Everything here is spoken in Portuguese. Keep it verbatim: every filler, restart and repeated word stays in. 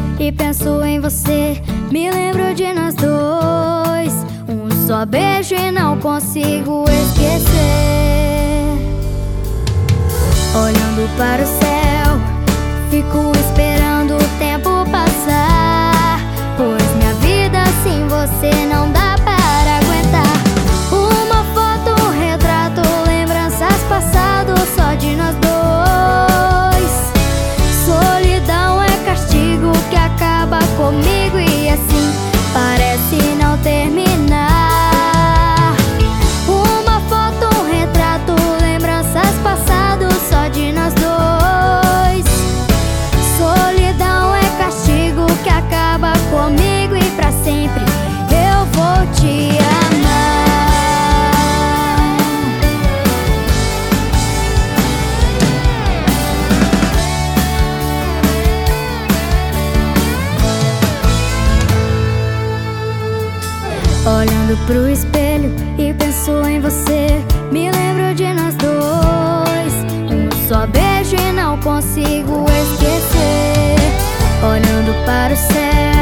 e penso em você. Me lembro de nós dois, um só beijo e não consigo esquecer. Olhando para o céu, fico esperando o tempo passar, pois minha vida sem você não dá para aguentar. Uma foto, um retrato, lembranças passadas só de nós dois. Solidão é castigo que acaba comigo e assim parece não terminar. Uma foto, um retrato, lembranças passadas só de nós dois. Solidão é castigo que acaba comigo e pra sempre eu vou te amar. Olhando pro espelho e penso em você. Me lembro de nós dois, um só beijo e não consigo esquecer. Olhando para o céu,